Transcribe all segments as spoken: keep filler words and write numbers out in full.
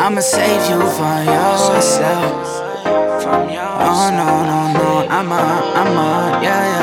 I'ma save you from yourself. Oh no, no, no, I'ma, I'ma, yeah,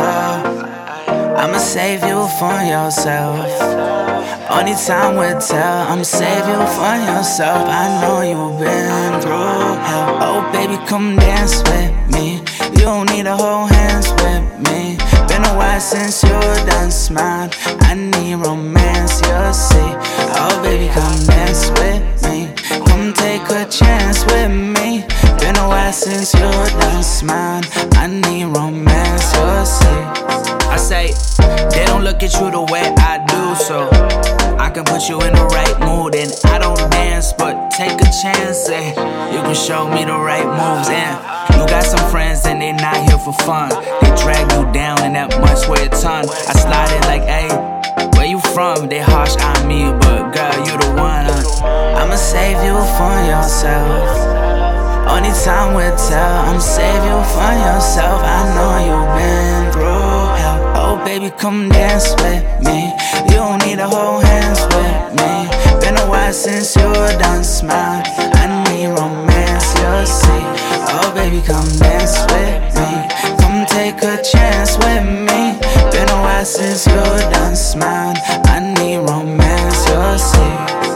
yeah. I'ma save you from yourself. Only time will tell. I'ma save you from yourself. I know you've been through hell. Oh baby, come dance with me. You don't need to hold hands with me. Been a while since you done smiled. I need romance, you'll see. Oh baby, come dance with me. Come take a chance with me. Been a while since you done smiled. I need romance, you'll see. I say, they don't look at you the way I do, so I can put you in the right mood. And I don't dance, but take a chance and you can show me the right moves. And you got some friends and they not here for fun. They drag you down and that much weigh a ton. I slide in like, hey, where you from? They harsh on me, but girl, you the one. Huh? I'ma save you from yourself. Only time will tell. I'ma save you from yourself. I know you've been through hell. Oh baby, come dance with me. You don't need to hold hands with me. Been a while since you done smiled. I need romance, you'll see. Oh baby, come dance with me. Come take a chance with me. Been a while since you done smiled. I need romance, you'll see.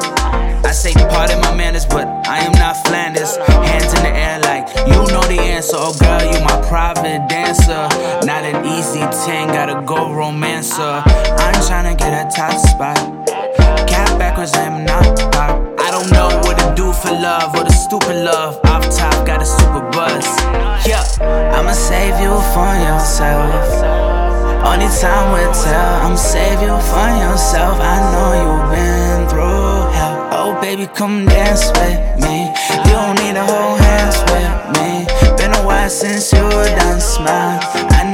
I say pardon my manners, but I am not Flanders. Hands in the air like you know the answer. Oh girl, you my private dancer. Not an easy ten, gotta go romancer. I'm tryna get a top spot. Cap backwards, I'm not pop. I don't know what to do for love or the stupid love. Off top, got a super buzz. Yeah, I'ma save you from yourself. Only time will tell. I'ma save you from yourself. I know you've been through hell. Oh baby, come dance with me. You don't need to hold hands with me. Been a while since you done smiled. I